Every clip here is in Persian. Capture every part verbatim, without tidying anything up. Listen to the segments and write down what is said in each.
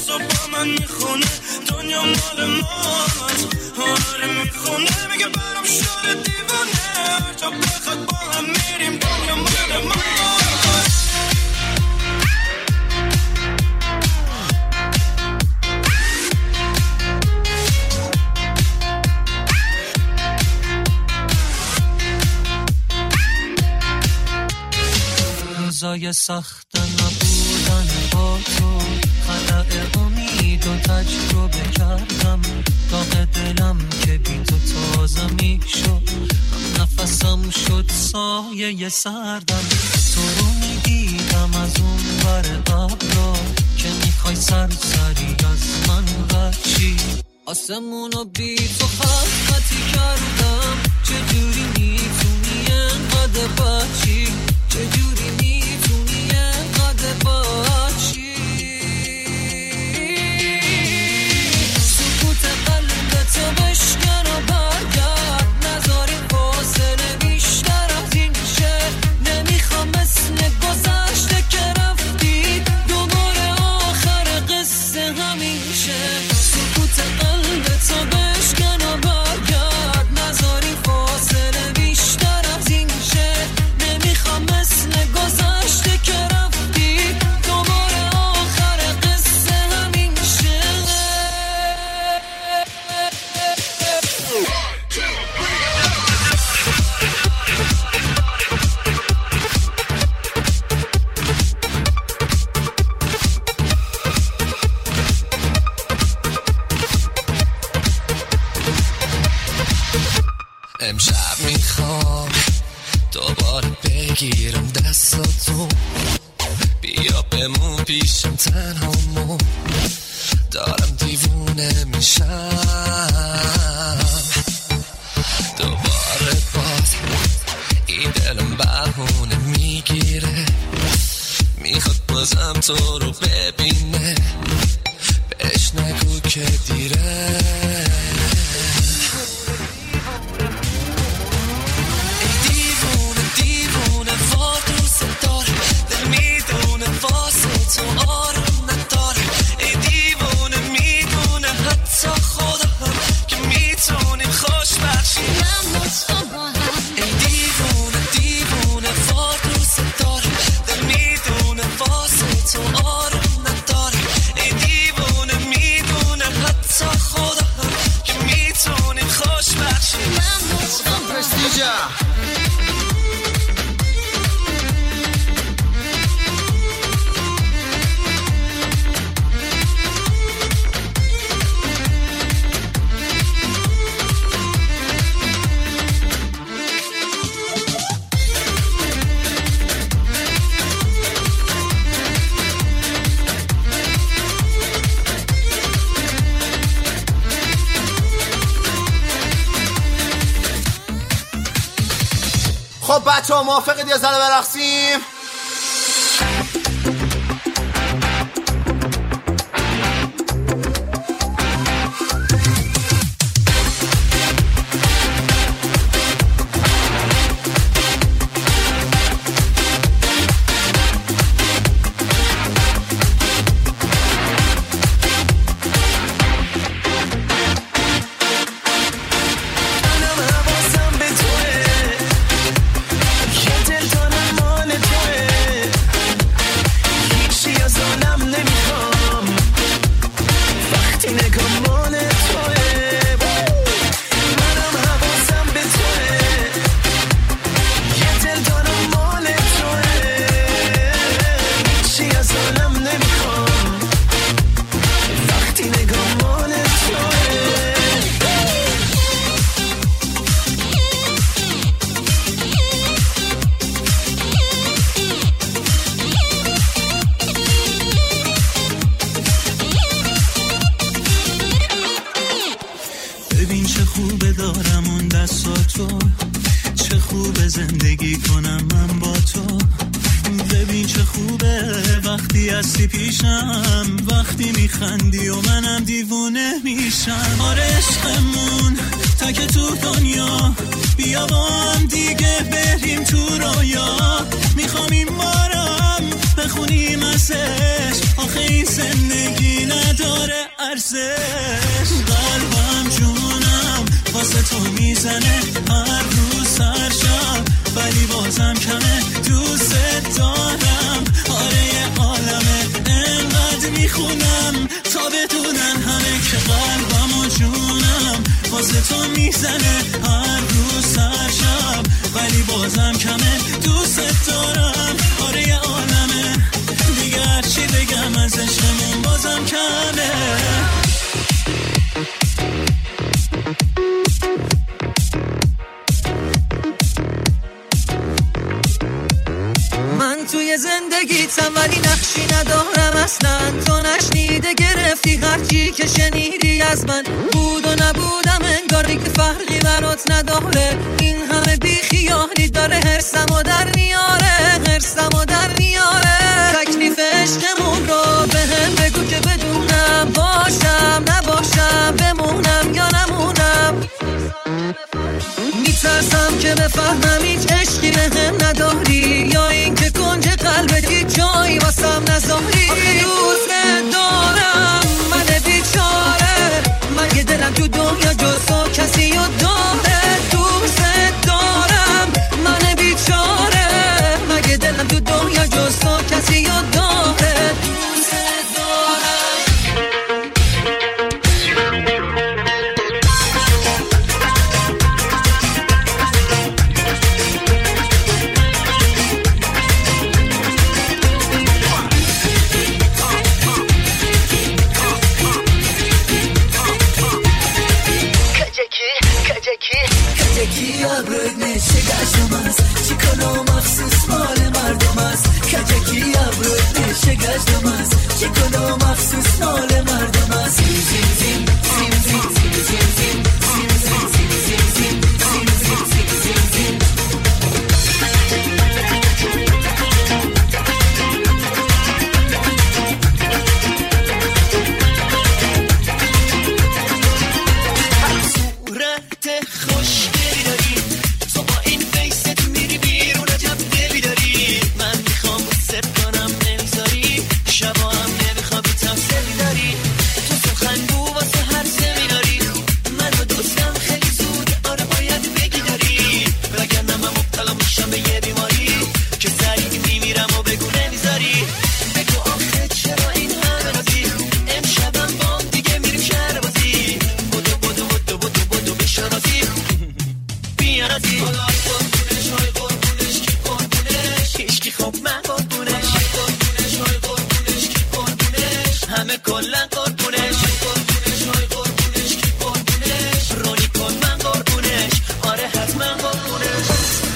صبح با من میخونه دنیا مال ماست. آره میخونه میگه برام شده دیوانه، تا بخواد با هم میریم دنیا مال ماست. روزای سخت نبودن با تو، خلأ امید و تجربه کردم، داغ دلم که بی تو تازه می شد، هم نفسم شد سایه سردم. تو رو می دیدم از اون ور ابرا که میخوای سر سری از من بچی، آسمونو بی تو خط خطی کردم. چجوری میتونی انقدر بچی، چجوری میتونی انقدر بچی. سکوت قلبتو بشکن و برگرد، نذاری فاصله بیشتر از این شه. نمیخوام مثل گذشته که رفتی دوباره آخر قصه همین شه. سکوت قلبتو بشکن و برگرد، نذاری فاصله بیشتر از این شه. نمیخوام مثل گذشته که رفتی دوباره آخر قصه همین شه. امشب میخوام دوباره بگیرم دستاتو، بیا بمون پیشم تنهامون، دارم دیوونه میشم. دوباره باز این دلم بهونه میگیره، میخواد بازم تو رو ببینه، بهش نگو که دیره. تو آروم نداره، ای دیوونه میدونه حتی خدا هم که میتونیم خوشبخت شیم. من و تو با هم ای دیوونه دیوونه وار دوست داره، دل میدونه واسه تو آروم نداره، ای دیوونه میدونه حتی خدا هم که میتونیم خوشبخت شیم. من و تو با هم خب بچه ها موافقید یه ذره برقصیم؟ زندگی کنم من با تو. ببین چه خوبه وقتی هستی پیشم، وقتی میخندی و منم دیوونه میشم. آره عشقمون تک تو دنیا، بیا با هم دیگه بریم تو رویا. میخوام این بارم بخونیم ازش آخر آخه این زندگی نداره ارزش. قلبم جونم واسه تو میزنه هر روز هر شب، ولی بازم کمه دوست دارم. آره یه عالمه انقدر میخونم تا بدونن همه که قلبم و جونم واسه تو میزنه هر روز هر شب، ولی بازم کمه دوست دارم. آره یه عالمه دیگه هرچی بگم از عشقمون بازم کمه. من توی زندگیتم ولی نقشی ندارم اصلا، تو نشنیده گرفتی هرچی که شنیدی از من. بود و نبودم انگاری که فرقی برات نداره، این همه بی خیالی داره هرسمو در میاره، هرسمو در میاره. تکلیف عشقمون رو به هم بگو که بدونم، باشم نباشم بمونم یا نمونم. میترسم که بفهمم هیچ عشقی به هم نداری، یا این که کنج قلبت هیچ جایی واسم نذاری. آخه دوست دارم من بیچاره، من یه دلم تو دنیا جز تو کسی رو داره. دوست دارم من بیچاره، من یه دلم تو دنیا جز تو کسی رو داره. دوست دارم. کجکی ابرود نشه گشتم است، چی کنم مخصوص مال مردم است. کجکی ابرود نشه گشتم است، چی کنم مخصوص مال مردم است. زیم زیم زیم زیم زیم زیم زیم زیم زیم زیم زیم زیم زیم زیم زیم زیم. صورت خوشگلی داری تو، با این فیست میری بیرون عجب دلی داری. من میخوام ست کنم نمیذاری، شبا هم نمیخوابی تفصیلی داری. تو سخنگو واسه هر سمیناری، منو دوستم خیلی زود آره باید بگی داری. وگرنه من مبتلا میشم به یه بیماری که سریع میمیرم و بگو نمیذاری. بگو آخه چرا این همه رازی، امشبم با دیگه میریم شهر بازی. بدو بدو بدو بدو بدو بشرازی بیارازی. خدای قربونش های قربونش کی قربونش، هیچکی خوب من قربونش. قربونش های قربونش کی قربونش، همه کلن قربونش. قربونش های قربونش کی قربونش، رونی کن من قربونش. آره حتما قربونش.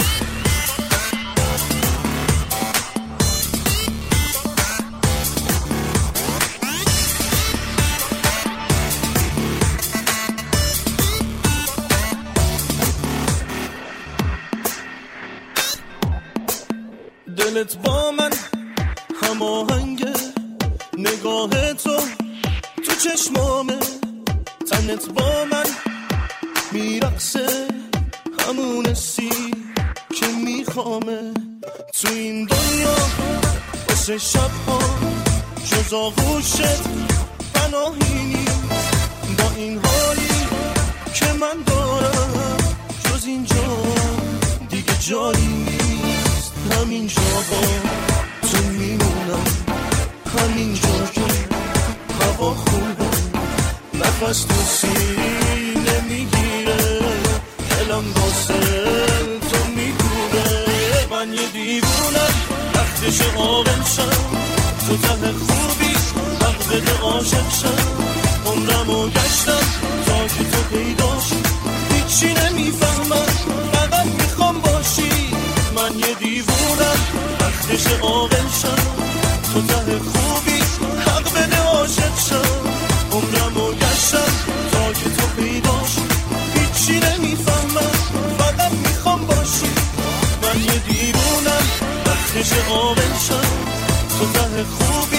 دلت با من هماهنگه، نگاه تو تو چشمامه، تنت با من میرقصه، همون سی که میخوامه. تو این دنیا واسه شب ها جز آغوشت پناهی نیست. با این حالی که من دارم جز اینجا دیگه جایی نیست. همینجا با تو میمونم، همینجا که هوا خوبه، نفس تو سینه میگیره، دلم واسه تو میدونه. من یه دیوونم وقتش عاقل شم، تو ته خوبی حق بده عاشق شم. عمرمو گشتم تا که تو پیدا شی، هیچی نمیفهمم فقط میخوام باشی. من یه دیوونم وقتش عاقل شم، تو ته خوبی حق بده عاشق شم. عمرمو گشتم تا که تو پیدا شی، هیچی نمیفهمم فقط میخوام باشی. من یه دیوونم وقتش عاقل شم، تو ته خوبی